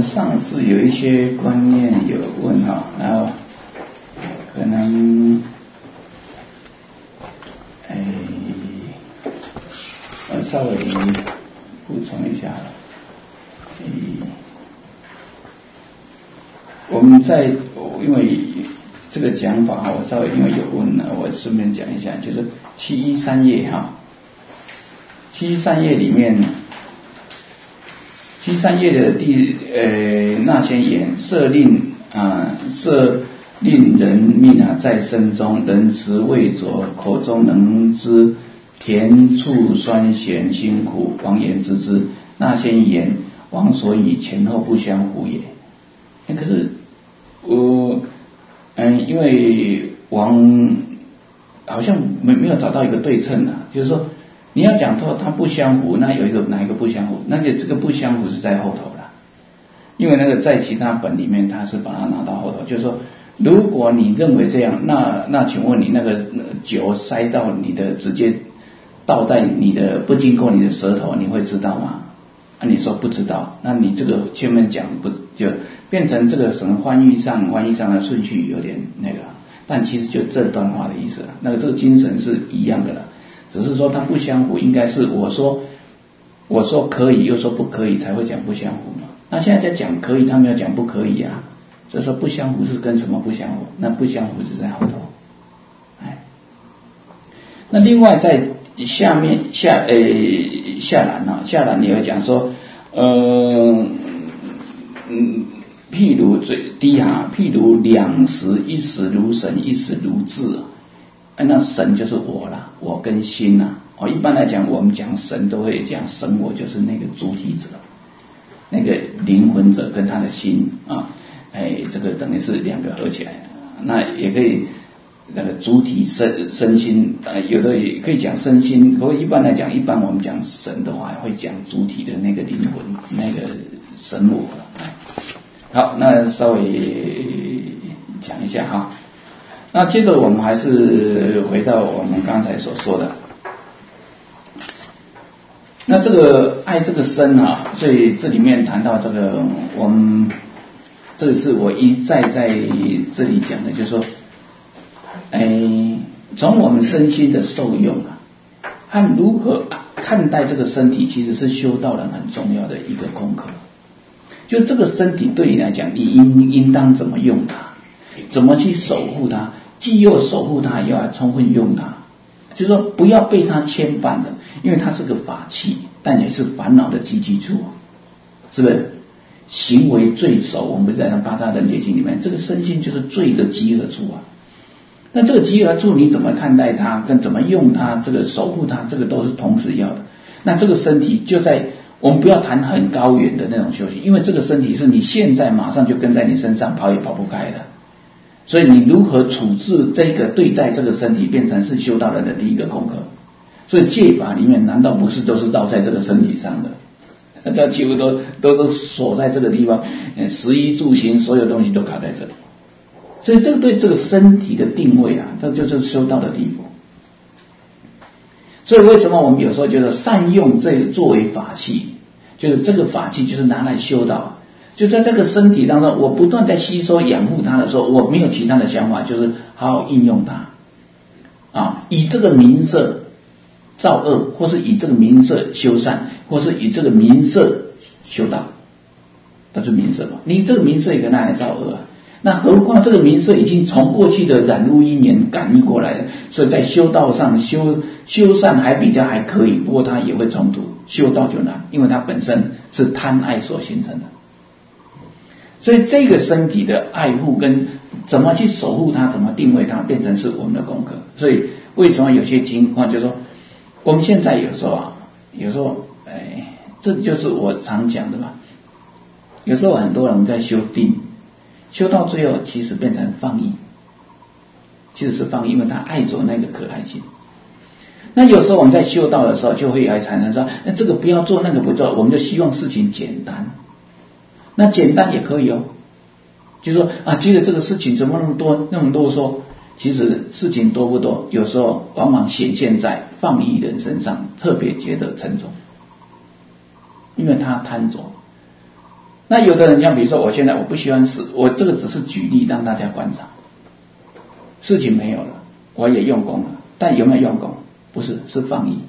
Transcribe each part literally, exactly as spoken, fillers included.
上次有一些观念有问哈，然后可能，哎，我稍微补充一下，哎，我们在因为这个讲法我稍微因为有问呢，我顺便讲一下，就是七一三页哈，七一三页里面。七三页的第呃那些言，设令啊设令人命啊在身中，人食未着，口中能知甜醋酸咸辛苦，王言之之。那些言，王所以前后不相符也。欸、可是我嗯，因为王好像没没有找到一个对称啊，就是说。你要讲说它不相符，那有一个哪一个不相符？那个这个不相符是在后头了，因为那个在其他本里面它是把它拿到后头，就是说，如果你认为这样，那那请问你那个酒塞到你的直接倒在你的不经过你的舌头，你会知道吗？啊，你说不知道，那你这个前面讲不就变成这个什么翻译上翻译上的顺序有点那个，但其实就这段话的意思了，那个这个精神是一样的了。只是说它不相符，应该是我说我说可以又说不可以才会讲不相符嘛。那现在在讲可以，他没有讲不可以啊，所以说不相符是跟什么不相符？那不相符是在后头。哎，那另外在下面下呃下栏啊，下栏也有讲说，呃嗯，譬如最低哈，譬如两时，一时如神，一时如智。那神就是我啦，我跟心啦。哦，一般来讲，我们讲神都会讲神，我就是那个主体者，那个灵魂者跟他的心啊，哎，这个等于是两个合起来。那也可以那个主体身身心，呃，有的也可以讲身心。不过一般来讲，一般我们讲神的话，会讲主体的那个灵魂，那个神我。好，那稍微讲一下哈。那接着我们还是回到我们刚才所说的，那这个爱这个身啊，所以这里面谈到这个，我们这个是我一再在这里讲的，就是说，哎，从我们身心的受用啊，和如何看待这个身体，其实是修道人很重要的一个功课。就这个身体对你来讲，你应应当怎么用它，怎么去守护它。既要守护它，又要充分用它，就是说不要被它牵绊的，因为它是个法器，但也是烦恼的积聚处，是不是？行为罪首，我们不是在那八大人结经里面，这个身心就是罪的集合处啊。那这个集合处你怎么看待它，跟怎么用它，这个守护它，这个都是同时要的。那这个身体就在我们不要谈很高远的那种修行，因为这个身体是你现在马上就跟在你身上，跑也跑不开的。所以你如何处置这个对待这个身体，变成是修道人的第一个功课。所以戒法里面难道不是都是绕在这个身体上的？它几乎都都都锁在这个地方，食衣住行所有东西都卡在这里。所以这个对这个身体的定位啊，这就是修道的地步。所以为什么我们有时候觉得善用这个作为法器，就是这个法器就是拿来修道。就在这个身体当中，我不断在吸收养护它的时候，我没有其他的想法，就是好好应用它啊，以这个名色造恶，或是以这个名色修善，或是以这个名色修道，这是名色嘛？你这个名色也可以拿来造恶啊。那何况这个名色已经从过去的染污因缘感应过来了，所以在修道上修修善还比较还可以，不过它也会冲突，修道就难，因为它本身是贪爱所形成的。所以这个身体的爱护跟怎么去守护它，怎么定位它，变成是我们的功课。所以为什么有些情况就是说，我们现在有时候啊，有时候哎，这就是我常讲的嘛。有时候很多人在修定，修到最后其实变成放逸，其实是放逸，因为他爱着那个可爱性。那有时候我们在修道的时候，就会来产生说，那这个不要做，那个不做，我们就希望事情简单。那简单也可以哦，就是说啊，觉得这个事情怎么那么多那么多说，其实事情多不多，有时候往往显现在放逸人身上，特别觉得沉重，因为他贪着。 那有的人像比如说我现在我不喜欢死，我这个只是举例让大家观察，事情没有了，我也用功了，但有没有用功？不是，是放逸。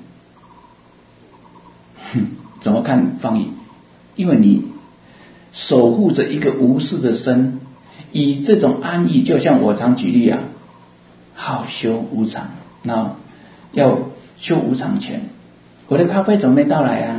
哼，怎么看放逸？因为你守护着一个无事的身，以这种安逸，就像我常举例啊，好修无常，那要修无常前，我的咖啡怎么没到来啊？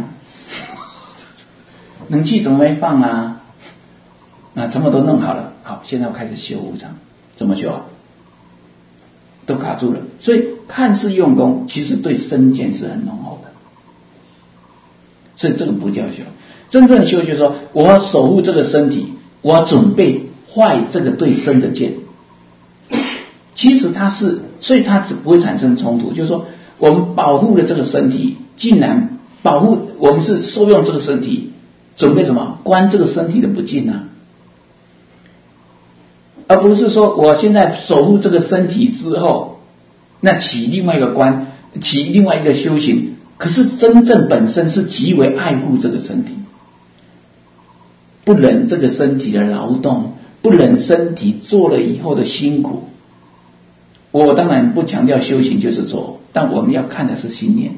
冷气怎么没放啊？那什么都弄好了，好，现在我开始修无常，怎么修啊？都卡住了，所以看似用功，其实对身见是很浓厚的，所以这个不叫修。真正修就是说，我要守护这个身体，我要准备坏这个对身的见。其实它是，所以它只不会产生冲突。就是说，我们保护了这个身体，竟然保护我们是受用这个身体，准备什么？观这个身体的不净啊，而不是说我现在守护这个身体之后，那起另外一个观，起另外一个修行。可是真正本身是极为爱护这个身体，不忍这个身体的劳动，不忍身体做了以后的辛苦。我当然不强调修行就是做，但我们要看的是心念。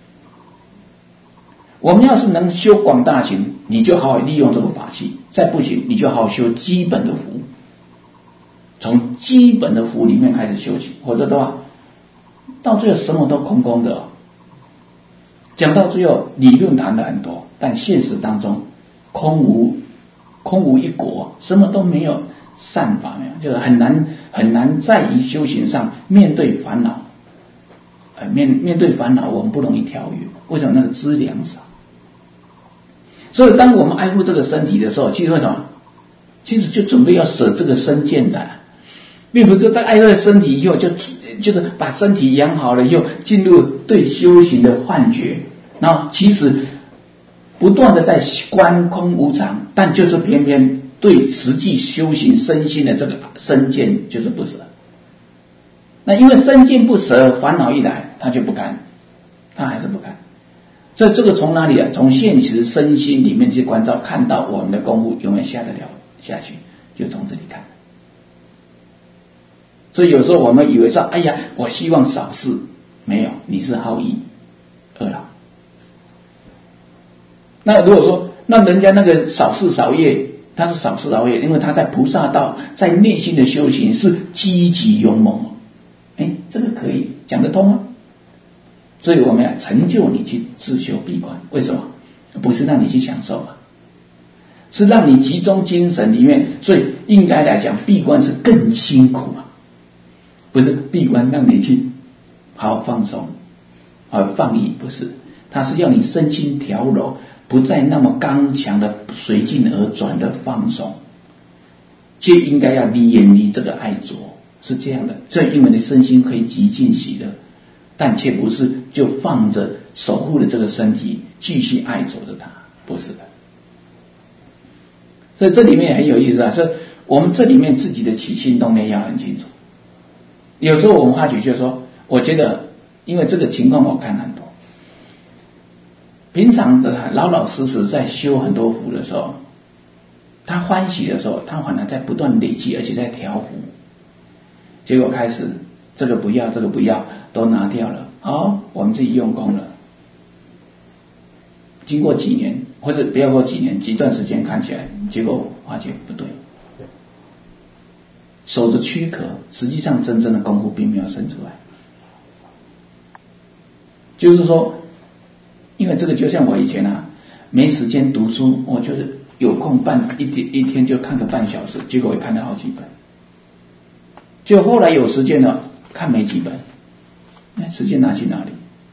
我们要是能修广大行，你就好好利用这个法器；再不行，你就好好修基本的福，从基本的福里面开始修起，否则的话，到最后什么都空空的。讲到最后，理论谈了很多，但现实当中空无空无一果，什么都没有，善法没有，就是很难很难在于修行上面对烦恼，呃面面对烦恼我们不容易调越，为什么？那个资粮少。所以当我们爱护这个身体的时候，其实为什么？其实就准备要舍这个身见的，并不是在爱这个身体以后就就是把身体养好了以后进入对修行的幻觉，然后其实不断的在观空无常，但就是偏偏对实际修行身心的这个身见就是不舍。那因为身见不舍，烦恼一来他就不甘，他还是不甘。所以这个从哪里啊？从现实身心里面去关照，看到我们的功夫有没有下得了下去，就从这里看。所以有时候我们以为说，哎呀，我希望少事，没有，你是好意二劳。那如果说，那人家那个少事少业，他是少事少业，因为他在菩萨道，在内心的修行是积极勇猛，哎，这个可以讲得通吗？所以我们要成就你去自修闭关，为什么？不是让你去享受啊，是让你集中精神里面。所以应该来讲，闭关是更辛苦啊，不是闭关让你去好好放松，好放逸，不是，它是要你身心调柔，不再那么刚强的随境而转的放松，就应该要离远离这个爱着，是这样的。所以因为你身心可以极尽喜乐，但却不是就放着守护了这个身体继续爱着着它，不是的。所以这里面也很有意思啊，所以我们这里面自己的起心动念要很清楚。有时候我们发觉就是说，我觉得因为这个情况我看很多，平常的老老实实在修很多福的时候，他欢喜的时候，他反而在不断累积，而且在调伏，结果开始这个不要这个不要都拿掉了，好，我们自己用功了。经过几年，或者不要说几年，几段时间看起来，结果发觉不对，守着躯壳，实际上真正的功夫并没有生出来。就是说，因为这个就像我以前啊，没时间读书，我就是有空半一天一天就看个半小时，结果我看了好几本。就后来有时间了，看没几本，那时间拿去哪里？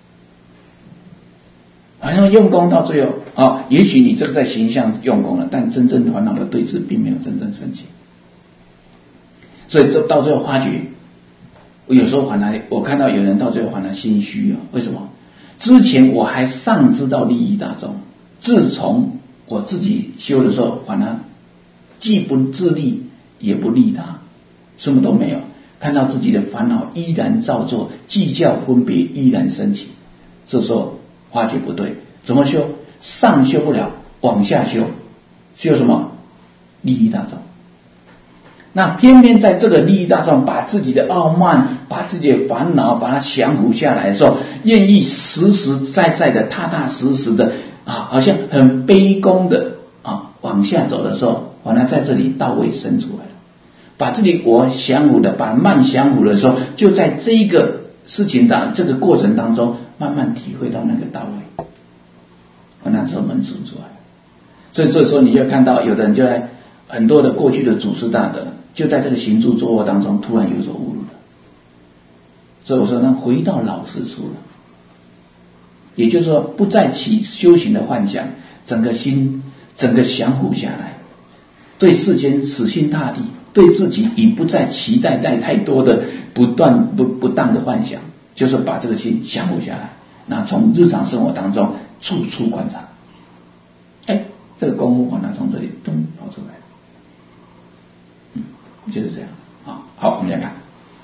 好像用功到最后啊、哦，也许你这个在形象用功了，但真正烦恼的对峙并没有真正升起。所以到最后发觉，我有时候反而我看到有人到最后反而心虚啊，为什么？之前我还尚知道利益大众，自从我自己修的时候，反而既不自利也不利他，什么都没有，看到自己的烦恼依然照做，计较分别依然升起，这时候发觉不对，怎么修？上修不了，往下修， 修什么？利益大众。那偏偏在这个利益大众把自己的傲慢，把自己的烦恼把它降服下来的时候，愿意实实在在的踏踏实实的啊，好像很卑躬的啊往下走的时候，反而在这里道位生出来了，把自己我降服的，把慢降服的时候，就在这一个事情的这个过程当中，慢慢体会到那个道位，那时候门生出来了。所以这时候你就看到有的人就在很多的过去的祖师大德，就在这个行住坐卧当中突然有所悟入了。所以我说那回到老实处了，也就是说不再起修行的幻想，整个心整个降服下来，对世间死心塌地，对自己已不再期待带太多的不断不不当的幻想，就是把这个心降服下来。那从日常生活当中处处观察，哎，这个功夫反而从这里咚跑出来。嗯，就是这样啊。好，我们来看，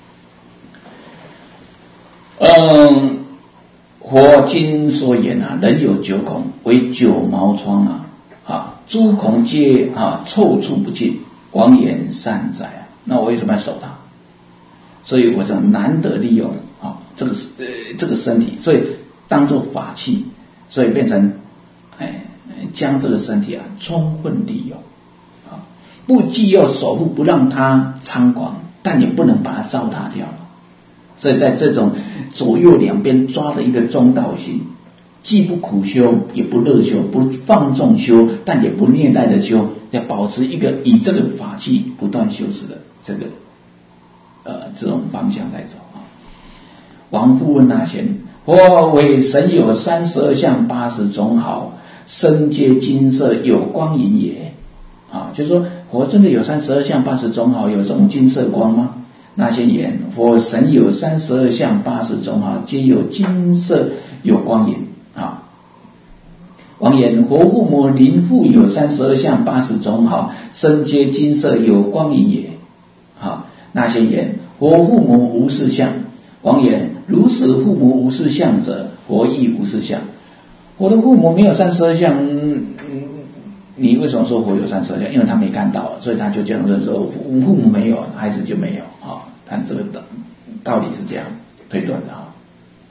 嗯，佛经说言啊，人有九孔，为九毛疮啊，啊，诸孔皆啊臭处不尽，王言善哉啊。那我为什么要守它？所以我就难得利用啊这个呃这个身体，所以当作法器，所以变成哎将这个身体啊充分利用啊，不既要守护不让它猖狂，但也不能把它糟蹋掉了。所以在这种左右两边抓着一个中道心，既不苦修也不乐修，不放纵修但也不虐待的修，要保持一个以这个法器不断修持的这个呃这种方向来走啊。王复问那贤，佛为神有三十二相八十种好，身皆金色有光影也啊，就是说佛真的有三十二相八十种好，有这种金色光吗？那先言，佛神有三十二相八十种好，皆有金色有光影啊。王言，佛父母临复有三十二相八十种好，身皆金色有光影也啊。那先言，佛父母无四相。王言，如是父母无四相者，佛亦无四相。我的父母没有三十二相，嗯，你为什么说佛有三十二相？因为他没看到，所以他就这样认说，父母没有，孩子就没有啊。看这个道理是这样推断的啊。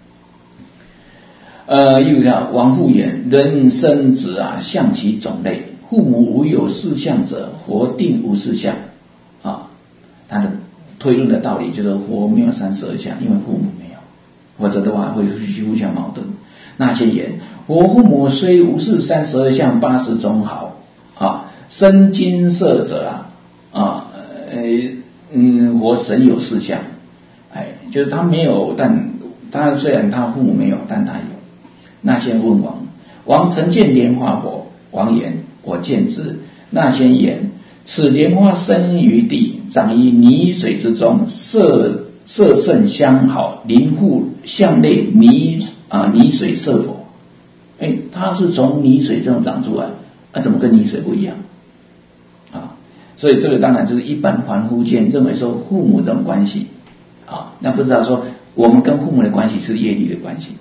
呃，又叫王复言，人生子啊，相其种类，父母无有四相者，佛定无四相啊。他的推论的道理就是佛没有三十二相，因为父母没有，否则的话会互相矛盾。那些言，佛父母虽无视三十二相八十种好啊，身金色者啊啊呃嗯，佛神有四相，哎，就是他没有，但他虽然他父母没有，但他有。那先问王，王曾见莲花佛，王言，我见之。那先言，此莲花生于地，长于泥水之中，色色甚香好，临复向内泥啊泥水色佛。哎，它是从泥水中长出来，啊，怎么跟泥水不一样？啊，所以这个当然就是一般凡夫见认为说父母这种关系啊，那不知道说我们跟父母的关系是业力的关系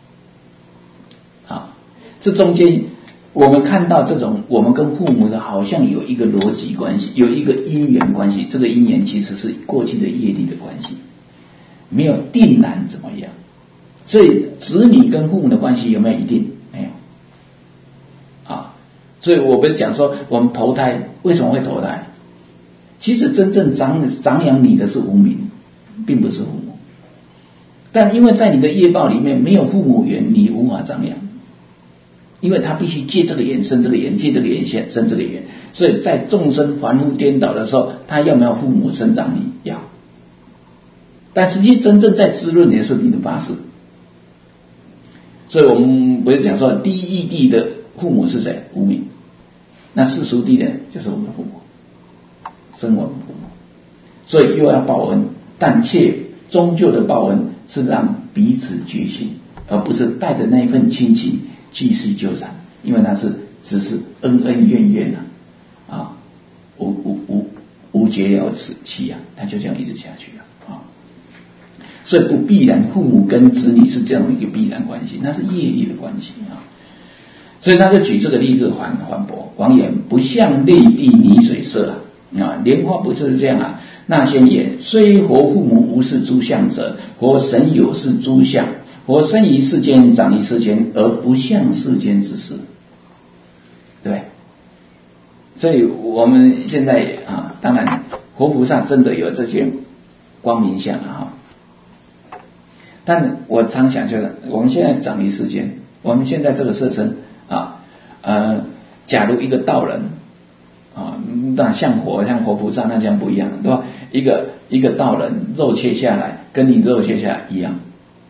啊，这中间我们看到这种我们跟父母的好像有一个逻辑关系，有一个因缘关系，这个因缘其实是过去的业力的关系，没有定然怎么样。所以子女跟父母的关系有没有一定？没有啊。所以我们讲说我们投胎为什么会投胎，其实真正长长养你的是无明，并不是父母，但因为在你的业报里面没有父母缘，你无法长养，因为他必须借这个缘生这个缘，借这个缘生这个缘，所以在众生凡夫颠倒的时候，他要没有父母生长你？要。但实际真正在滋润的是你的八识。所以我们不是讲说第一义谛的父母是谁？无明。那世俗谛的就是我们的父母，生我们父母，所以又要报恩，但却终究的报恩是让彼此觉醒，而不是带着那一份亲情继续纠缠，因为那是只是恩恩怨怨啊，啊，无无无无结了此期啊，他就这样一直下去了啊。所以不必然父母跟子女是这样一个必然关系，那是业力的关系啊。 所以他就举这个例子反反驳。王言不向内地泥水色啊，啊，莲花不是这样啊。那先言，虽佛父母无是诸相者，佛神有是诸相。佛生于世间，长于世间，而不像世间之事，对。所以我们现在啊，当然活菩萨真的有这些光明相啊，但我常想就是我们现在长于世间，我们现在这个色身啊，呃，假如一个道人啊，那像活像活菩萨那这样不一样，对吧？一个一个道人肉切下来，跟你肉切下来一样，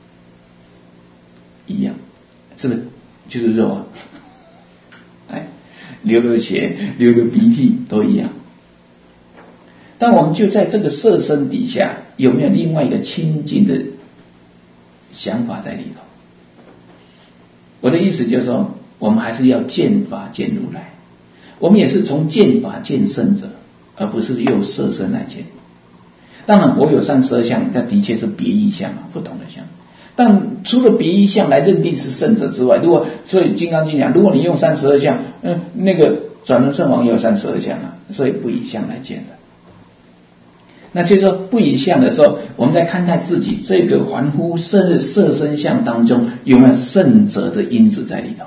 一样，是不是？就是肉啊，哎，流流血、流流鼻涕都一样。但我们就在这个色身底下，有没有另外一个清净的想法在里头？我的意思就是说，我们还是要见法见如来，我们也是从见法见圣者，而不是用色身来见。当然，佛有三十二相，那的确是别异相啊，不同的相。但除了别异相来认定是圣者之外，如果所以《金刚经》讲，如果你用三十二相，嗯，那个转轮圣王也有三十二相啊，所以不以相来见的。那就是说，不以相的时候，我们在看待自己这个凡夫色色身相当中有没有圣者的因子在里头？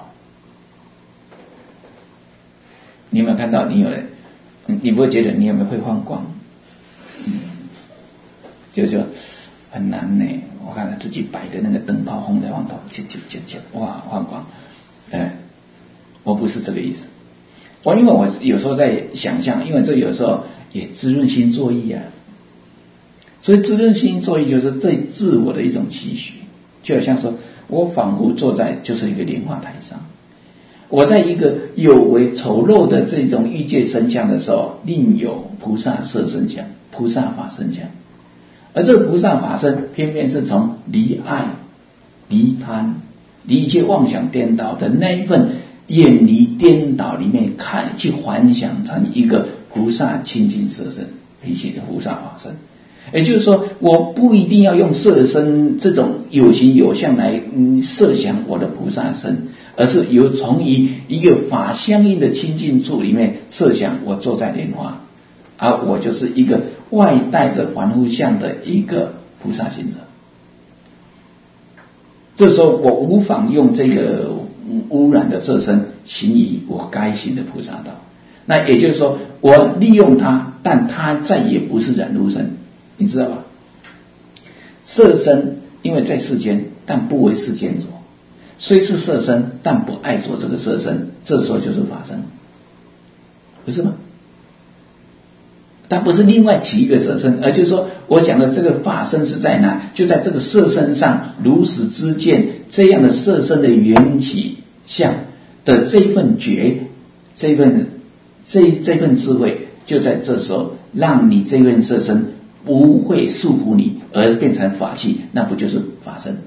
你有没有看到？你有人，你不会觉得你有没有会放光？嗯，就是说很难呢。我看他自己摆的那个灯泡轰在往头，切切切切，哇，放光。哎，我不是这个意思。我因为我有时候在想象，因为这有时候也滋润心作意啊。所以滋润心作意就是对自我的一种期许，就好像说我仿佛坐在就是一个莲花台上，我在一个有为丑陋的这种欲界身相的时候，另有菩萨色身相、菩萨法身相，而这个菩萨法身偏偏是从离爱、离贪、离一切妄想颠倒的那一份远离颠倒里面看去幻想成一个菩萨清净色身，一切的菩萨法身。也就是说，我不一定要用色身这种有形有相来、嗯、设想我的菩萨身，而是由从一一个法相应的清净处里面设想我坐在莲花，而我就是一个外带着凡夫相的一个菩萨行者。这时候我无妨用这个污染的色身行于我该行的菩萨道。那也就是说，我利用它，但它再也不是染污身。你知道吧？色身因为在世间，但不为世间着，虽是色身，但不爱着这个色身，这时候就是法身，不是吗？它不是另外起一个色身，而就是说，我讲的这个法身是在哪？就在这个色身上，如实知见这样的色身的缘起相的这份觉，这份这这份智慧，就在这时候让你这份色身不会束缚你，而变成法器，那不就是法身？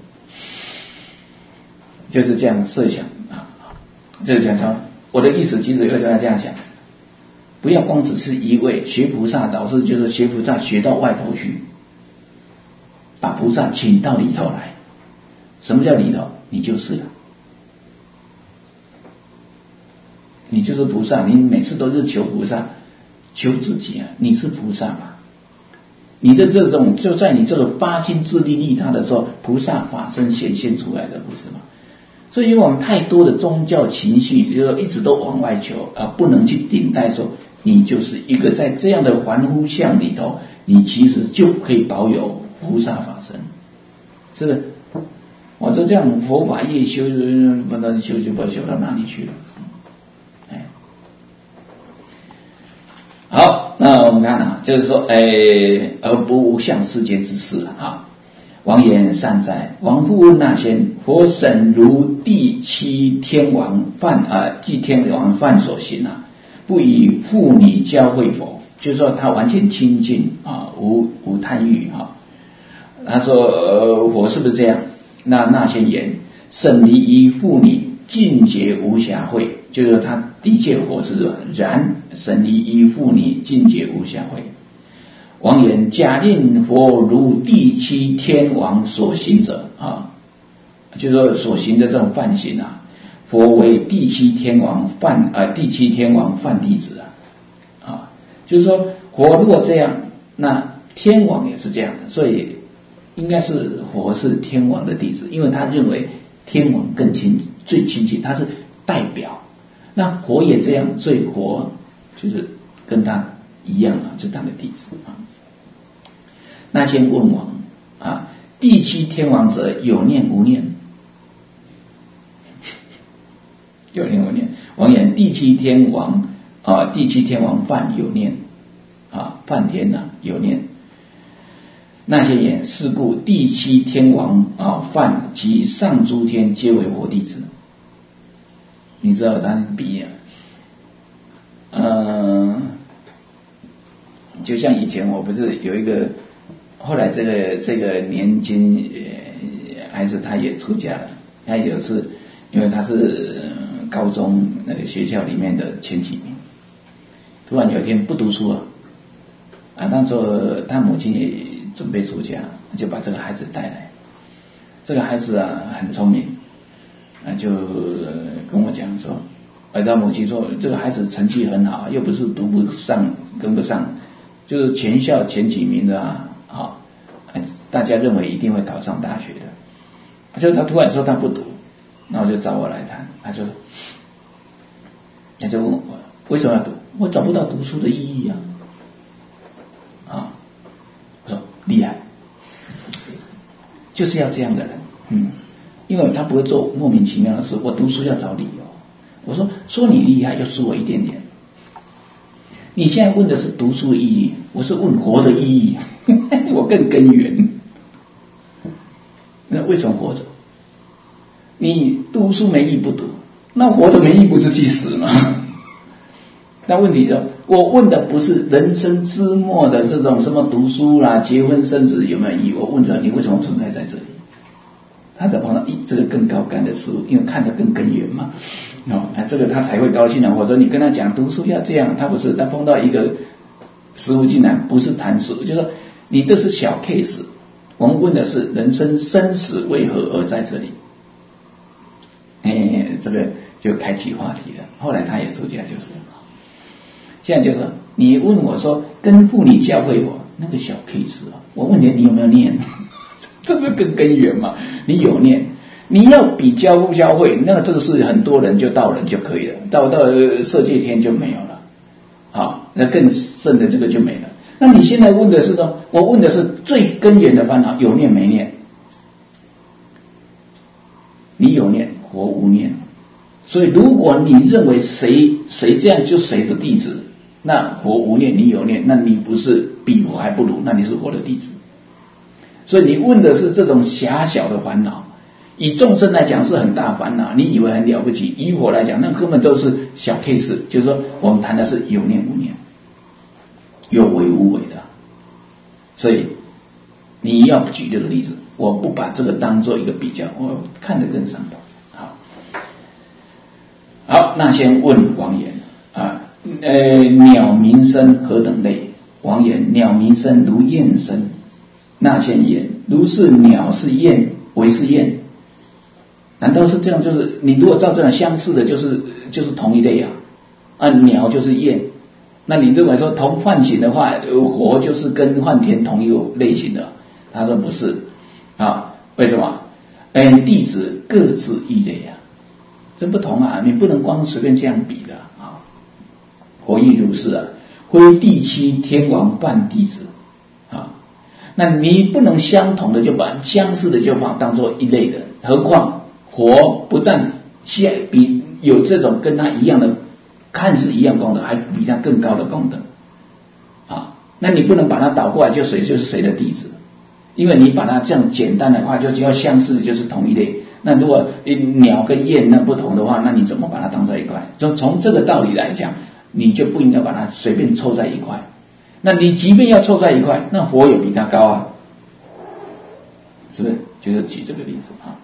就是这样设想啊。就是讲说，我的意思其实为什么要这样想？不要光只是一味学菩萨，导致就是学菩萨学到外头去，把菩萨请到里头来。什么叫里头？你就是了，你就是菩萨。你每次都是求菩萨，求自己啊，你是菩萨嘛？你的这种就在你这个发心自利利他的时候，菩萨法身显现出来的，不是吗？所以因为我们太多的宗教情绪，就是说一直都往外求，而不能去顶戴说，你就是一个在这样的凡夫相里头，你其实就可以保有菩萨法身，是不是？我就这样佛法越修，不能修就不修到哪里去了？哎，好，那我们看啊，就是说，哎，而不无相世间之事啊。王言善哉，王复问那仙，佛审如第七天王犯啊，即天王犯所行啊，不以妇女教诲佛，就是说他完全清净啊，无无贪欲啊。他说，呃，佛是不是这样？那那仙言，审离于妇女，尽解无暇会，就是说他的确佛是然，审离于妇女，尽解无暇会。王言，假令佛如第七天王所行者啊，就是说所行的这种犯行啊， 佛为第七天王梵啊、呃，第七天王梵弟子啊，啊，就是说佛如果这样，那天王也是这样的，所以应该是佛是天王的弟子，因为他认为天王更亲最亲近，他是代表。那佛也这样，所以佛就是跟他一样啊，是他的弟子啊。那先问王啊，第七天王者有念无念？有念无念？王言第七天王啊，第七天王梵有念啊，梵天呐、啊、有念。那些言是故第七天王啊梵及上诸天皆为佛弟子。你知道他是比喻啊？嗯，就像以前我不是有一个，后来这个这个年轻呃孩子他也出家了，他有次因为他是高中那个学校里面的前几名，突然有一天不读书了啊，那时候他母亲也准备出家，就把这个孩子带来。这个孩子啊很聪明，啊就跟我讲说，而他母亲说这个孩子成绩很好，又不是读不上跟不上，就是全校前几名的啊，啊，大家认为一定会考上大学的。就他突然说他不读，那我就找我来谈，他就他就问我为什么要读，我找不到读书的意义啊，啊，我说厉害，就是要这样的人，嗯，因为他不会做莫名其妙的事，我读书要找理由。我说说你厉害要输我一点点，你现在问的是读书的意义，我是问活的意义，我更根源。那为什么活着？你读书没意不读，那活着没意不是去死吗？那问题就我问的不是人生之末的这种什么读书啦、结婚生子有没有意义，我问着你为什么存在在这里？他才碰到一这个更高干的事物，因为看得更根源嘛，哦，那这个他才会高兴的。或者你跟他讲读书要这样，他不是，他碰到一个事物竟然不是谈事物，就是说你这是小 case， 我们问的是人生生死为何而在这里，哎，这个就开启话题了。后来他也出家，就是现在就是你问我说跟妇女教会我那个小 case 啊，我问你你有没有念？这个更根源嘛，你有念，你要比教不教会，那这个是很多人就到人就可以了，到到色界天就没有了，好，那更深的这个就没了。那你现在问的是呢？我问的是最根源的烦恼，有念没念？你有念，活无念。所以如果你认为谁谁这样就谁的弟子，那活无念，你有念，那你不是比我还不如，那你是我的弟子。所以你问的是这种狭小的烦恼，以众生来讲是很大烦恼，你以为很了不起，以我来讲那根本都是小 case， 就是说我们谈的是有念无念，有为无为的。所以你要举这个例子，我不把这个当做一个比较，我看得更上头。好，好，那先问王言啊，呃，鸟鸣声何等类？王言：鸟鸣声如燕声。那先言：如是鸟是燕，为是燕。难道是这样？就是你如果照这样相似的，就是就是同一类啊。啊，鸟就是燕。那你认为说同梵行的话，火就是跟梵天同一个类型的？他说不是啊，为什么？嗯，弟子各自异类啊，这不同啊，你不能光随便这样比的啊。佛亦如是啊，非第七天王梵弟子啊。那你不能相同的就把相似的就放当做一类的，何况佛不但比有这种跟他一样的看似一样功德，还比他更高的功德啊！那你不能把它倒过来，就谁就是谁的弟子，因为你把它这样简单的话，就只要相似的就是同一类。那如果鸟跟燕那不同的话，那你怎么把它当在一块？就从这个道理来讲，你就不应该把它随便凑在一块。那你即便要凑在一块，那佛有比他高啊，是不是？就是举这个例子啊。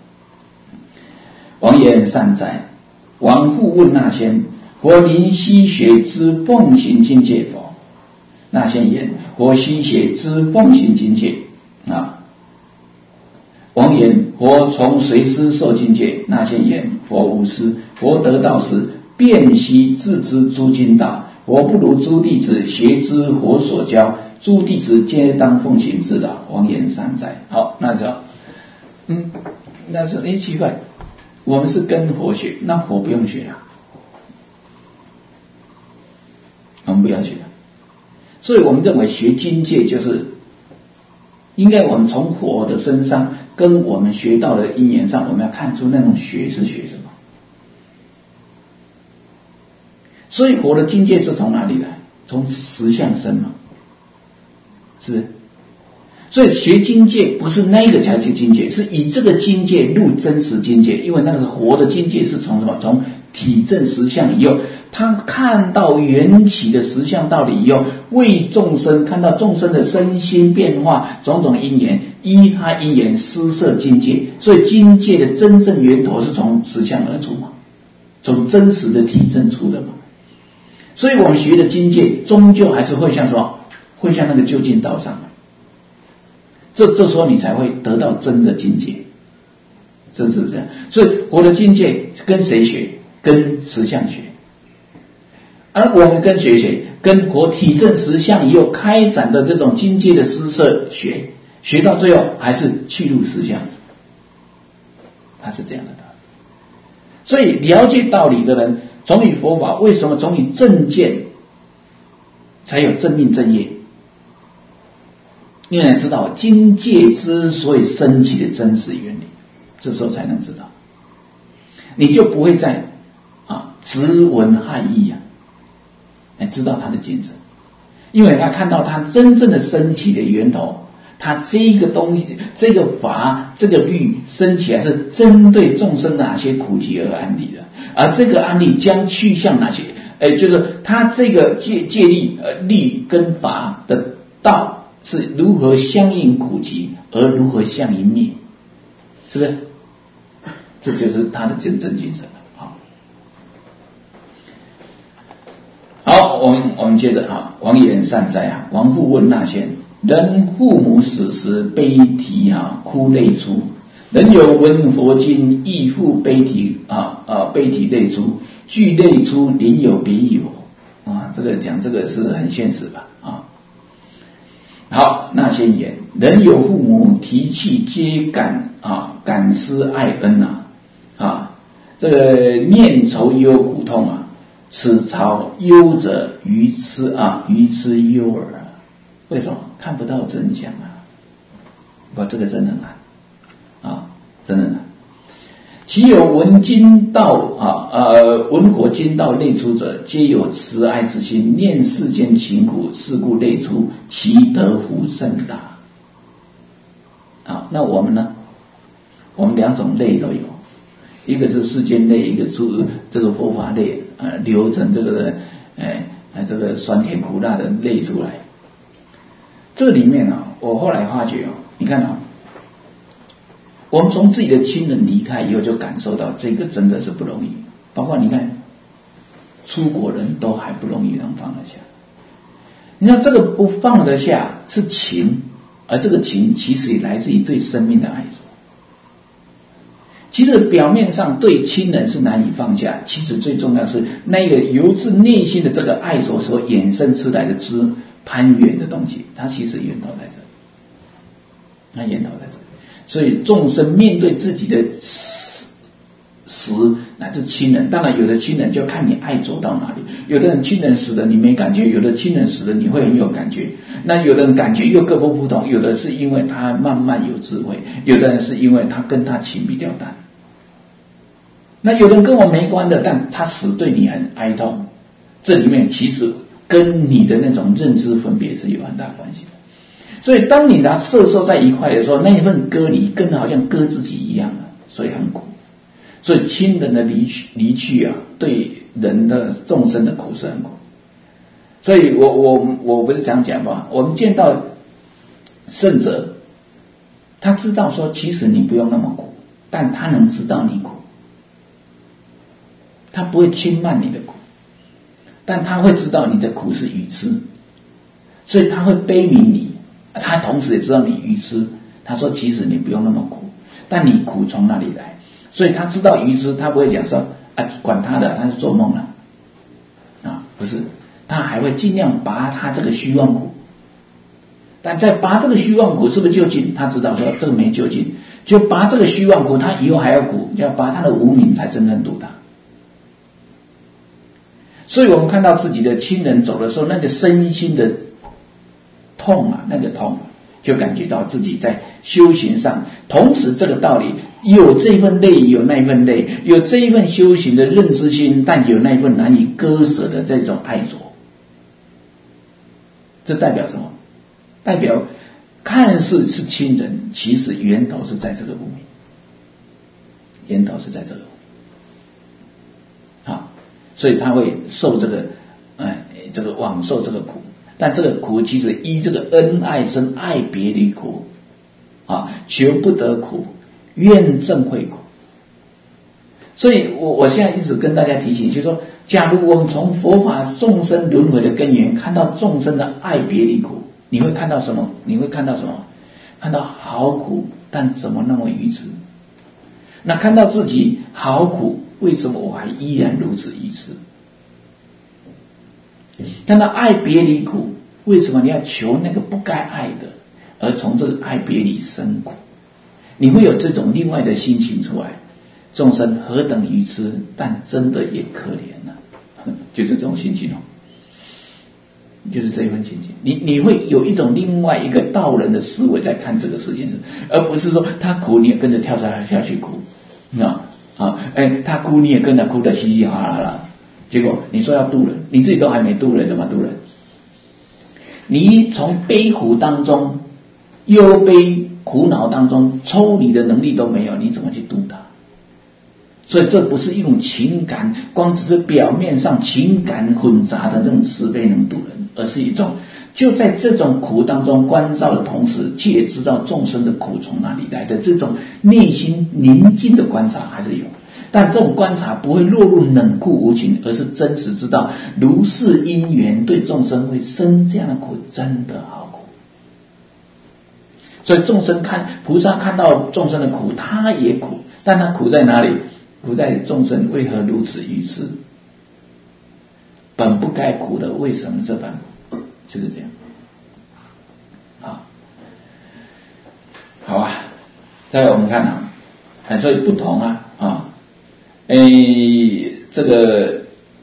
王言善哉。王复问那仙：佛临悉学之奉行境界否？那仙言：佛悉学之奉行境界啊。王言： 佛从随师受境界，那先言佛无师，佛得道时，便悉自知诸经道。佛不如诸弟子学知佛所教，诸弟子皆当奉行之道，王言善哉。好，那就嗯，那是诶奇怪，我们是跟佛学，那佛不用学啊，我们不要学。所以我们认为学经界就是应该我们从佛的身上跟我们学到的因缘上，我们要看出那种学是学什么。所以佛的境界是从哪里来？从实相生嘛，是不是？所以学境界不是那个才是境界，是以这个境界入真实境界，因为那个是活的境界，是从什么？从体证实相以后，他看到缘起的实相道理以后，为众生看到众生的身心变化，种种因缘，依他因缘施设境界，所以境界的真正源头是从实相而出嘛，从真实的体证出的嘛。所以我们学的境界，终究还是会向什么？会向那个究竟道上。这这时候你才会得到真的境界，这是不是这样？所以我的境界跟谁学？跟实相学。而我们跟谁学？跟佛体证实相以后开展的这种境界的施设学，学到最后还是去入实相，它是这样的。所以了解道理的人，从于佛法，为什么从于正见才有正命正业？因为知道境界之所以升起的真实原理，这时候才能知道，你就不会再啊直闻汉义啊，哎，知道他的精神，因为他看到他真正的升起的源头，他这个东西、这个法、这个律升起来是针对众生哪些苦集而安立的，而这个安立将去向哪些？哎，就是他这个戒戒律、呃律跟法的道。是如何相应苦集，而如何相应灭，是不是？这就是他的真正精神了。好，好，我们我们接着啊，王言善哉啊！王父问那仙：人父母死时悲啼啊，哭泪出；人有闻佛经，亦复悲啼啊啊，悲啼泪出，俱泪出，邻有别有啊。这个讲这个是很现实吧？啊。好，那先言：人有父母，啼泣皆感啊，感思爱恩呐啊，这个念愁忧苦痛啊，此潮忧者愚痴啊，愚痴忧耳。为什么？看不到真相啊！不，这个真的难啊，真的难。其有闻经道啊呃闻佛经道类出者，皆有慈爱之心，念世间勤苦，是故类出，其德福甚大。啊，那我们呢？我们两种类都有，一个是世间类，一个是这个佛法类，呃，流成这个哎这个酸甜苦辣的类出来。这里面啊，我后来发觉哦，你看啊。我们从自己的亲人离开以后，就感受到这个真的是不容易。包括你看，出国人都还不容易能放得下。你看这个不放得下是情，而这个情其实也来自于对生命的爱着。其实表面上对亲人是难以放下，其实最重要是那个由自内心的这个爱着所衍生出来的之攀缘的东西，它其实源头在这里，它源头在这里。所以众生面对自己的死乃至亲人，当然有的亲人就看你爱走到哪里，有的人亲人死了你没感觉，有的亲人死了你会很有感觉，那有的人感觉又各不不同，有的是因为他慢慢有智慧，有的人是因为他跟他情比较淡，那有人跟我没关的，但他死对你很哀痛，这里面其实跟你的那种认知分别是有很大关系的。所以当你拿摄受在一块的时候，那一份割离更好像割自己一样啊，所以很苦。所以亲人的离去离去啊，对人的众生的苦是很苦。所以我我我不是这样讲吧，我们见到圣者，他知道说其实你不用那么苦，但他能知道你苦，他不会轻慢你的苦，但他会知道你的苦是愚痴，所以他会悲悯你。他同时也知道你愚痴，他说其实你不用那么苦， 但你苦从哪里来？所以他知道愚痴，他不会讲说啊，管他的，他是做梦了啊，不是，他还会尽量拔他这个虚妄苦。但在拔这个虚妄苦是不是就近？他知道说这个没就近，就拔这个虚妄苦，他以后还要苦，要拔他的无明才真正度他。所以我们看到自己的亲人走的时候，那个身心的痛啊，那个痛，就感觉到自己在修行上，同时这个道理有这份累，有那份累，有这一份修行的认知心，但有那一份难以割舍的这种爱着。这代表什么？代表看似是亲人，其实源头是在这个无明，源头是在这个无明。好，所以他会受这个，哎，这个往受这个苦。但这个苦其实依这个恩爱生爱别离苦，啊，求不得苦，怨憎会苦。所以我我现在一直跟大家提醒，就是说，假如我们从佛法众生轮回的根源看到众生的爱别离苦，你会看到什么？你会看到什么？看到好苦，但怎么那么愚痴？那看到自己好苦，为什么我还依然如此愚痴？看到爱别离苦，为什么你要求那个不该爱的，而从这个爱别离生苦？你会有这种另外的心情出来。众生何等愚痴，但真的也可怜了、啊，就是这种心情哦，就是这一份心情。你你会有一种另外一个道人的思维在看这个事情，而不是说他苦你也跟着跳下下去哭，啊啊，哎，他哭你也跟着哭得稀稀哈哈啦。结果你说要渡人，你自己都还没渡人，怎么渡人？你从悲苦当中、忧悲苦恼当中抽离的能力都没有，你怎么去渡他？所以这不是一种情感，光只是表面上情感混杂的这种慈悲能渡人，而是一种就在这种苦当中关照的同时，却知道众生的苦从哪里来的这种内心宁静的观察还是有。但这种观察不会落入冷酷无情，而是真实知道如是因缘对众生会生这样的苦，真的好苦。所以众生看菩萨看到众生的苦，他也苦，但他苦在哪里？苦在众生为何如此愚痴？本不该苦的，为什么这般苦？就是这样。好，好啊。再来我们看啊，所以不同啊啊，诶，这个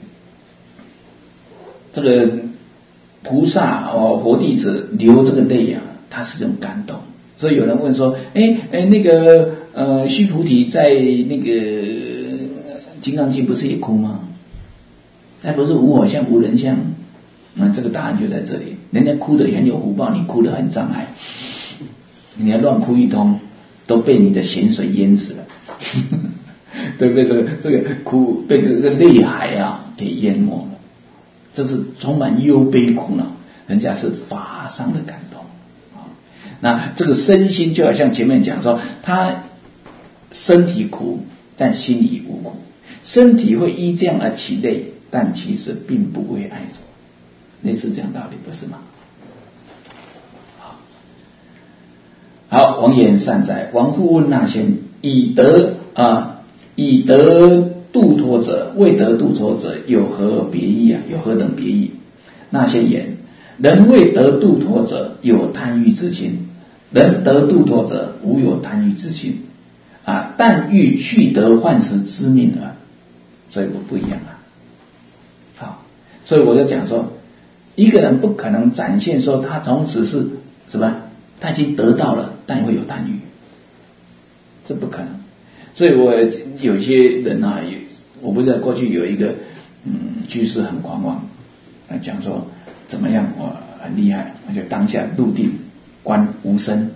这个菩萨哦，佛弟子流这个泪啊，他是这种感动。所以有人问说，诶诶，那个呃，须菩提在那个《金刚经》不是也哭吗？那不是无我相、无人相？那这个答案就在这里。人家哭得很有福报，你哭得很障碍，你要乱哭一通，都被你的咸水淹死了，对不对？这个这个哭被这个泪海啊给淹没了，这是充满忧悲苦恼，人家是法上的感动。那这个身心就好像前面讲说，他身体苦，但心里无苦。身体会依这样而起泪，但其实并不为爱着，类似这样道理，不是吗？好，好，王言善哉。王复问那仙：以得啊，以得度脱者，未得度脱者，有何别异啊？有何等别异？那仙言：人未得度脱者，有贪欲之心；人得度脱者，无有贪欲之心。啊，但欲去得幻时之命耳。所以我不一样啊。好，所以我就讲说，一个人不可能展现说他同时是什么，他已经得到了，但会有贪欲，这不可能。所以我有些人啊，我不知道过去有一个嗯居士很狂妄，讲说怎么样，我很厉害，我就当下入定观无生，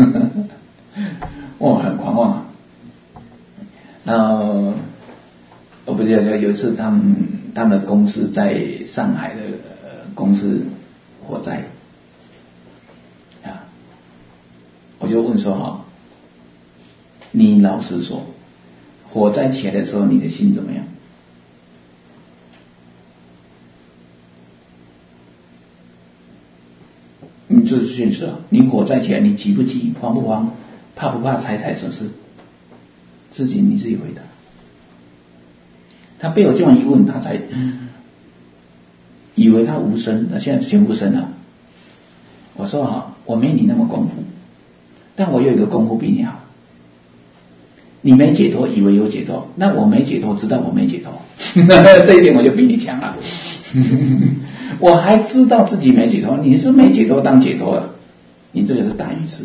哇，很狂妄啊。然后我不知道，有一次他们他们的公司在上海的、呃、公司火灾啊，我就问说哈，你老实说，火灾起来的时候你的心怎么样？你就是现实啊，你火灾起来你急不急，慌不慌，怕不怕财产损失？ 自己你自己回答。他被我这样一问，他才以为他无声，那现在全无声了。我说哈，我没你那么功夫，但我有一个功夫比你好。你没解脱，以为有解脱，那我没解脱，知道我没解脱，这一点我就比你强了。我还知道自己没解脱，你是没解脱当解脱了，你这个是大愚痴。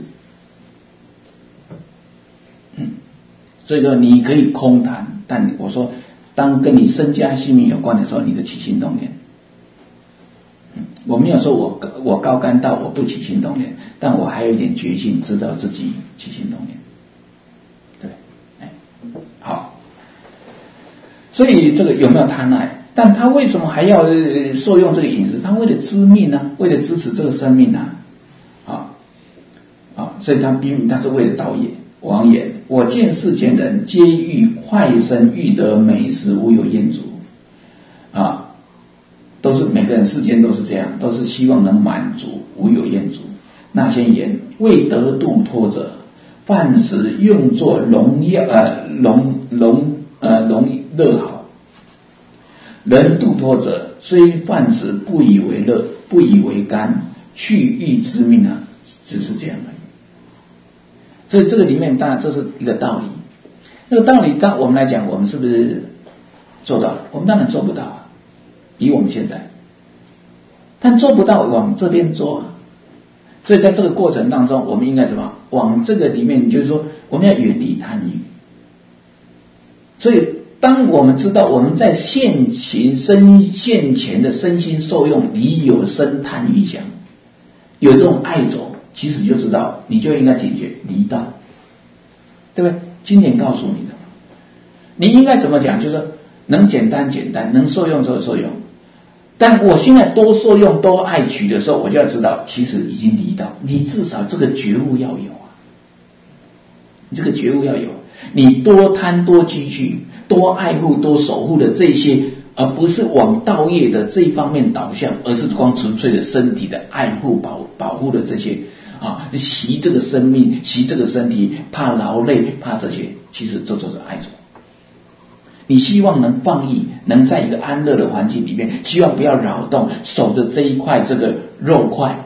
嗯，所以说你可以空谈，但我说，当跟你身家性命有关的时候，你的起心动念。嗯，我没有说我我高干到我不起心动念，但我还有一点决心，知道自己起心动念。对，哎，好。所以这个有没有贪爱？但他为什么还要受用这个饮食？他为了知命呢，为了支持这个生命呢、啊，啊啊，所以他逼他是为了道业。王言：我见世间人皆欲快生，欲得美食，无有厌足。啊，都是每个人世间都是这样，都是希望能满足，无有厌足。那先言：未得度脱者，饭食用作荣耀呃荣荣呃荣乐好。人度脱者，虽饭食不以为乐，不以为甘，去欲之命啊，只是这样而已。所以这个里面当然这是一个道理。那个道理，当我们来讲，我们是不是做到了？我们当然做不到啊，以我们现在，但做不到往这边做啊。所以在这个过程当中，我们应该什么？往这个里面，就是说，我们要远离贪欲。所以。当我们知道我们在现前身现前的身心受用里有生贪欲想，有这种爱着，其实就知道你就应该解决离道，对不对？经典告诉你的，你应该怎么讲？就是能简单简单，能受用就受用。但我现在多受用多爱取的时候，我就要知道，其实已经离道。你至少这个觉悟要有啊，你这个觉悟要有。你多贪多积蓄多爱护多守护的这些，而不是往道业的这一方面导向，而是光纯粹的身体的爱护保保护的这些啊，习这个生命习这个身体，怕劳累怕这些，其实这就是爱着。你希望能放逸，能在一个安乐的环境里面，希望不要扰动，守着这一块这个肉块，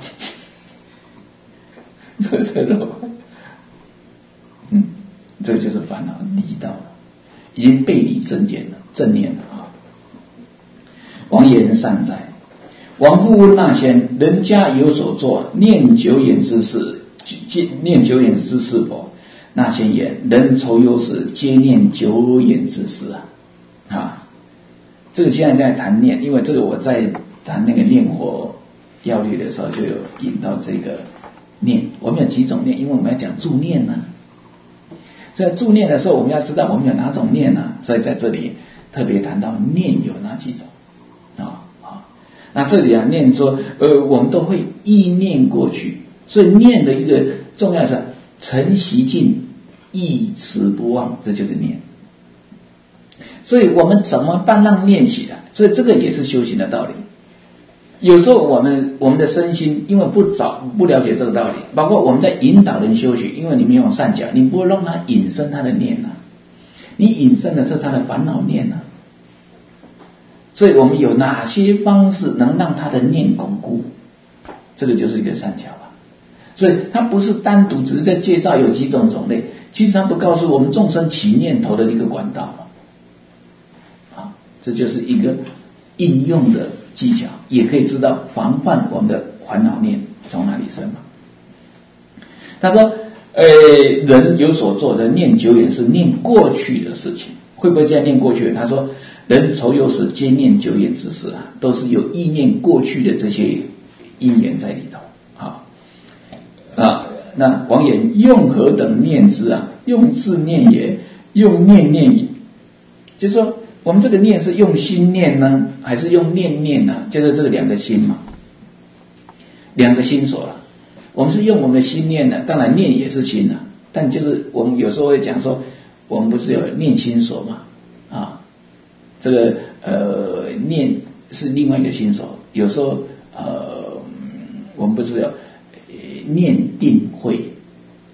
这个肉块，嗯。这个就是烦恼离道了，已经背离正见了，正念了啊！王言善哉！王复问那仙：人家有所作，念久远之事，念久远之事否？那仙言：人愁忧时，皆念久远之事啊！啊，这个现在在谈念，因为这个我在谈那个念佛要律的时候，就有引到这个念。我们有几种念，因为我们要讲助念呢、啊。所以助念的时候，我们要知道我们有哪种念呢、啊？所以在这里特别谈到念有哪几种啊啊？那这里啊念说，呃，我们都会意念过去，所以念的一个重要是诚习尽，意持不忘，这就是念。所以我们怎么办让念起来？所以这个也是修行的道理。有时候我们我们的身心因为不早不了解这个道理，包括我们在引导人修学，因为你没有善巧，你不会让他引生他的念啊，你引生的是他的烦恼念啊。所以我们有哪些方式能让他的念巩固？这个就是一个善巧啊。所以他不是单独只是在介绍有几种种类，其实他不告诉我们众生起念头的一个管道啊，这就是一个应用的技巧，也可以知道防范我们的烦恼念从哪里生嘛。他说呃，人有所做的念久远是念过去的事情，会不会这样念过去？他说人愁忧时皆念久远之事啊，都是有意念过去的这些因缘在里头啊啊。那王言用何等念之啊？用字念也，用念念也，就是说我们这个念是用心念呢，还是用念念呢？就是这个两个心嘛，两个心所了。我们是用我们的心念的，当然念也是心啊，但就是我们有时候会讲说，我们不是有念心所嘛？啊，这个呃念是另外一个心所。有时候呃我们不是有念定慧，我们还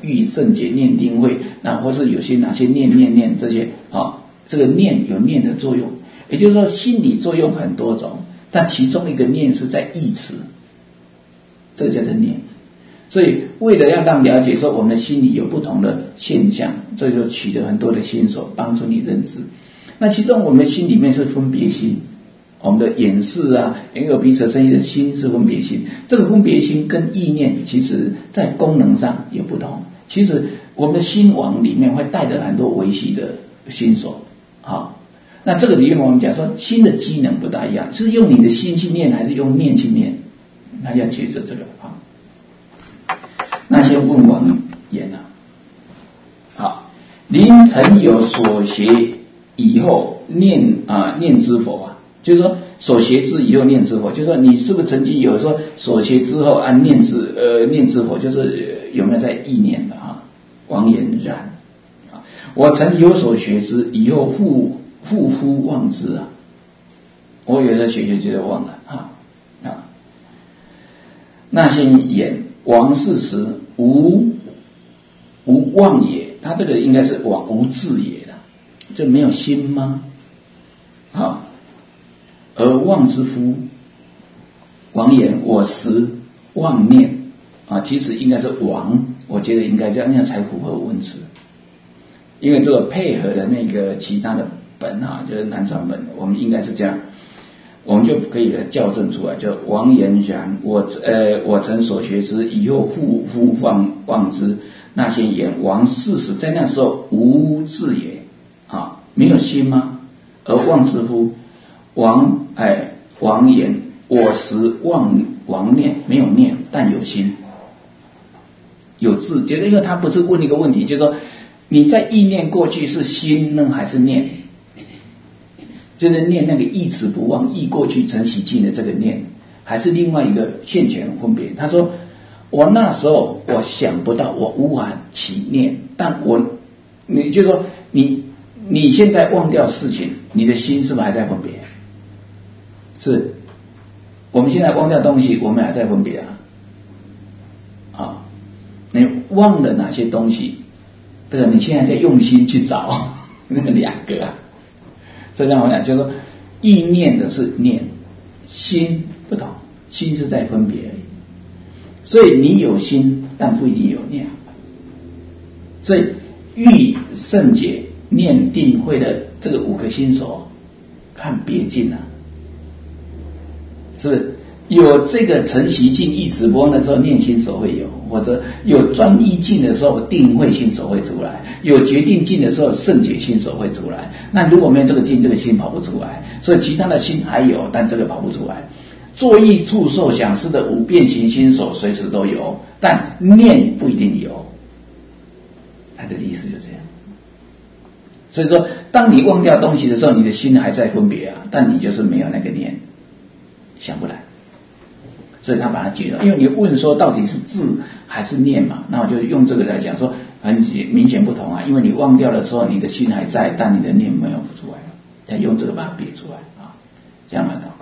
欲圣解念定慧，那或是有些哪些念念念这些啊，这个念有念的作用，也就是说心理作用很多种，但其中一个念是在意识，这个叫做念。所以为了要让了解说我们的心理有不同的现象，这就取得很多的心手帮助你认知。那其中我们心里面是分别心，我们的眼视啊、眼耳鼻舌身意的心是分别心，这个分别心跟意念其实在功能上有不同。其实我们的心王里面会带着很多维系的心所啊。那这个里面我们讲说心的机能不大一样，是用你的心去念还是用念去念，那要抉择这个啊。那先问王言啊，好，您曾有所学以后念啊念知否啊？就是说所学之以后念知否，就是说你是不是曾经有说所学之后按念知呃念知否，就是有没有在意念的啊？王言然啊，我曾有所学之以后复复复忘之啊，我有的学学觉得忘了啊啊。那先言王是时无无忘也，他这个应该是忘无智也的，就没有心吗？啊，而忘之夫。王言我时妄念啊，其实应该是王，我觉得应该这样，那样才符合文词。因为这个配合的那个其他的本啊，就是南传本，我们应该是这样。我们就可以校正出来，就王言然，我呃我曾所学之，以后复复忘忘之。那些言王事实，在那时候无智也啊，没有心吗？而忘之乎？王哎王言我时忘王念，没有念，但有心，有智。觉得因为他不是问一个问题，就是说你在意念过去是心呢还是念？就是念那个意识不忘，忆过去曾洗净的这个念，还是另外一个现前分别。他说我那时候我想不到，我无法起念，但我你就说你你现在忘掉事情，你的心是不是还在分别？是，我们现在忘掉东西，我们还在分别啊。啊，你忘了哪些东西？这个你现在在用心去找那两个啊。所以这样我讲，就是说意念的是念，心不同，心是在分别而已。所以你有心，但不一定有念。所以欲圣解念定慧的这个五个心所，看别境啊，是不是？有这个晨习境意识不忘的时候，念心所会有；或者有专一境的时候，定慧心所会出来；有决定境的时候，圣解心所会出来。那如果没有这个境，这个心跑不出来，所以其他的心还有，但这个跑不出来。作意触受想思的五变形心所随时都有，但念不一定有。他的意思就这样。所以说，当你忘掉东西的时候，你的心还在分别啊，但你就是没有那个念，想不来。所以他把它解了，因为你问说到底是字还是念嘛，那我就用这个来讲说很明显不同啊，因为你忘掉的时候，你的心还在，但你的念没有出来，他用这个把它别出来啊，这样来的。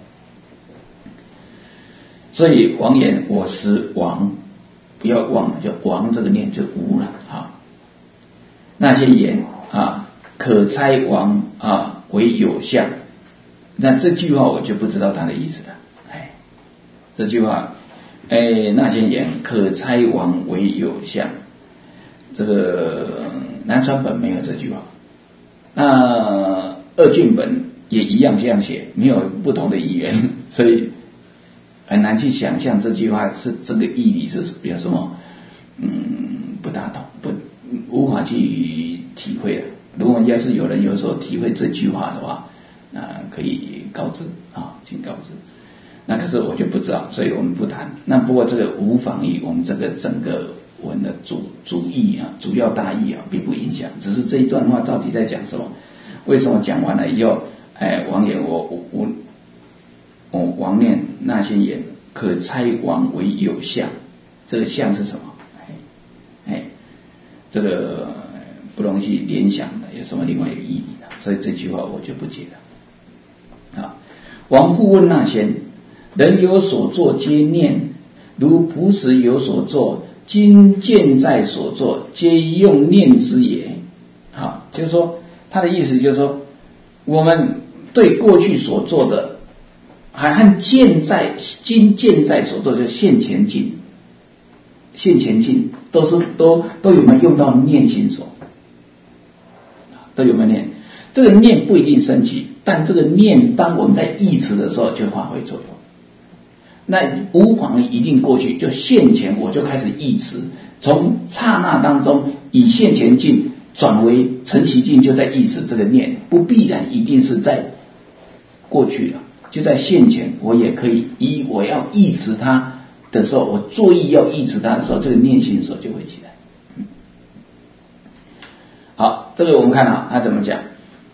所以王言我时亡，不要忘了，就亡这个念就无了啊。那些言啊，可猜亡啊为有相，那这句话我就不知道他的意思了。哎，这句话，哎，那些言可猜亡为有相，这个南传本没有这句话，那二郡本也一样这样写，没有不同的语言，所以很难去想象这句话是这个意义是有什么，嗯，不大同，不无法去体会的。如果要是有人有所体会这句话的话，那可以告知啊，请告知。那可是我就不知道，所以我们不谈。那不过这个无妨于我们这个整个文的主主意啊，主要大意啊，并不影响。只是这一段话到底在讲什么？为什么讲完了以后，哎，王言我我我。我王念那些言可猜亡为有相，这个相是什么？哎哎，这个不容易联想的，有什么另外一个意义的？所以这句话我就不解了。啊，王复问那仙：人有所作皆念，如朴实有所作， 今现在所作，皆用念之也。好，就是说他的意思就是说，我们对过去所做的，还和现在今现在所做的现前进，现前进都是都都有没有用到念心所？都有没有念？这个念不一定升起，但这个念当我们在忆持的时候就发挥作用。那无妨一定过去，就现前我就开始忆持，从刹那当中以现前进转为成其境，就在忆持这个念，不必然一定是在过去了，就在现前，我也可以以我要忆持它的时候，我作意要忆持它的时候，这个念心所就会起来。嗯、好，这个我们看到他怎么讲。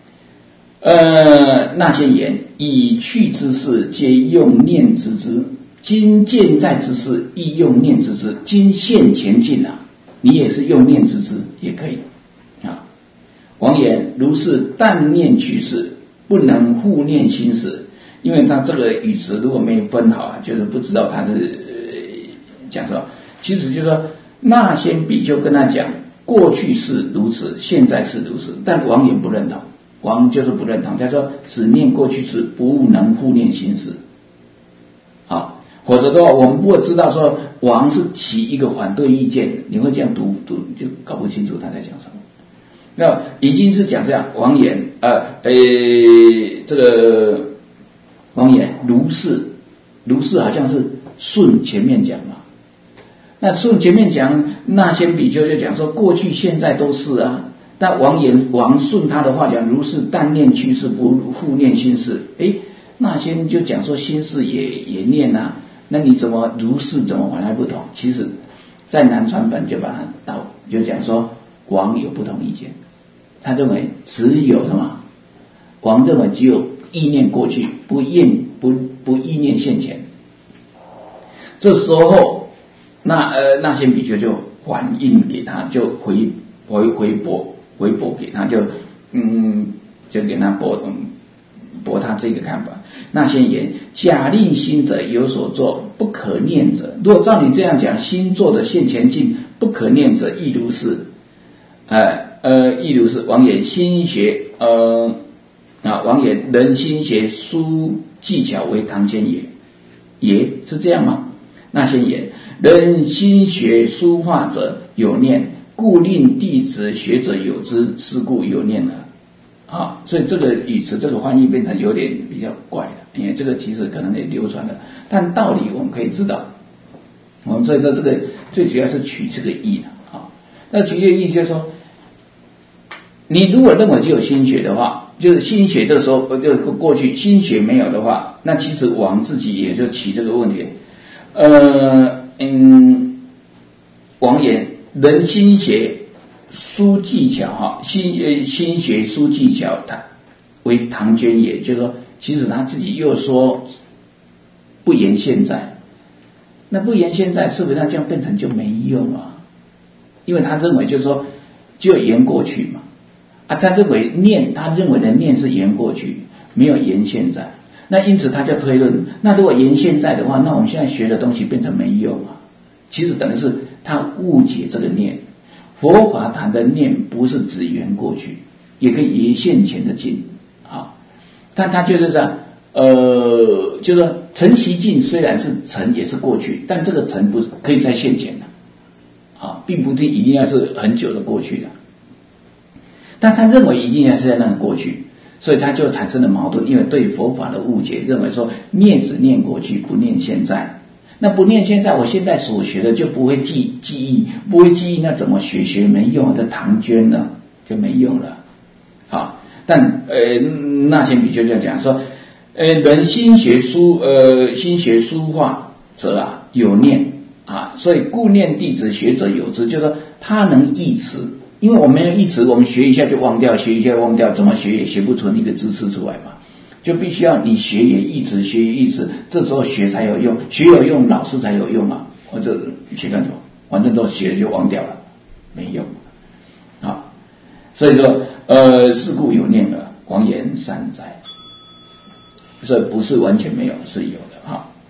呃，那些言以去之事，皆用念之之；今现在之事，亦用念之之。今现前进啊，你也是用念之之，也可以啊。王言如是，但念去世，不能互念心事。因为他这个语词如果没有分好啊，就是不知道他是、呃、讲什么。其实就是说，那先比丘跟他讲，过去是如此，现在是如此，但王言不认同。王就是不认同，他说只念过去式，不能互念心事。好，否则的话，我们不会知道说王是起一个反对意见，你会这样读读就搞不清楚他在讲什么。那已经是讲这样，王言呃呃这个王言如是如是好像是顺前面讲嘛，那顺前面讲那些比丘就讲说过去现在都是啊。但王言王顺他的话讲，如是但念去世，不互念心事。诶，那些就讲说心事也也念啊，那你怎么如是怎么反而不同？其实，在南传本就把它导就讲说王有不同意见，他认为只有什么？王认为只有意念过去，不念不不意念现前。这时候，那呃那些比丘就反应给他，就回回回驳。回驳给他，就嗯，就给他驳嗯驳他这个看法。那些言假令心者有所作，不可念者。如果照你这样讲，心作的现前进不可念者，亦如是。呃呃，亦如是。王言心学呃啊，王言人心学书技巧为堂间也，也是这样吗？那些言人心学书画者有念。故令弟子学者有之，是故有念了啊。所以这个语词这个翻译变成有点比较怪了，因为这个其实可能也流传了，但道理我们可以知道。我们所以说这个最主要是取这个义的啊。那取这个义就是说，你如果认为只有心学的话，就是心学的时候就过去心学没有的话，那其实王自己也就起这个问题。呃嗯，王言。人心学书技巧哈，心呃心学书技巧，它为唐捐也，就是说，其实他自己又说不言现在，那不言现在，是不是那这样变成就没用啊？因为他认为就是说，只有言过去嘛，啊，他认为念，他认为的念是言过去，没有言现在，那因此他就推论，那如果言现在的话，那我们现在学的东西变成没用啊。其实等于是他误解这个念，佛法谈的念不是指言过去，也可以言现前的境啊。但他就是这样，呃，就是说成其境虽然是成也是过去，但这个成不是可以在现前的啊，并不一定一定要是很久的过去的。但他认为一定要是在那个过去，所以他就产生了矛盾，因为对佛法的误解，认为说念只念过去，不念现在。那不念现在，我现在所学的就不会记记忆，不会记忆，那怎么学学没用？这唐捐呢就没用了。好，但呃那些比丘就讲说，呃人心学书呃心学书画者啊有念啊，所以故念弟子学者有之，就是说他能忆持，因为我们要忆持，我们学一下就忘掉，学一下忘掉，怎么学也学不出一个知识出来嘛。就必须要你学也一直学也一直，这时候学才有用，学有用，老师才有用啊！或者学干什么？反正都学了就忘掉了，没用啊！所以说，呃，是故有念耳，王言善哉。所以不是完全没有，是有的哈。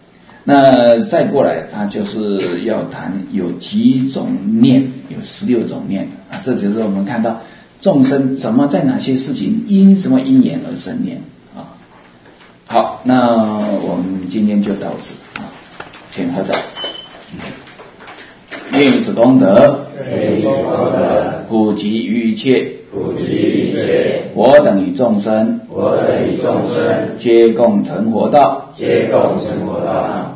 那再过来，他就是要谈有几种念，有十六种念啊，这就是我们看到众生怎么在哪些事情因什么因缘而生念啊。好，那我们今天就到此啊，请合掌。愿以此功德， 愿以此功德， 普及于一切， 普及一切， 我等与众生， 我等与众生， 皆共成佛道， 皆共成佛道。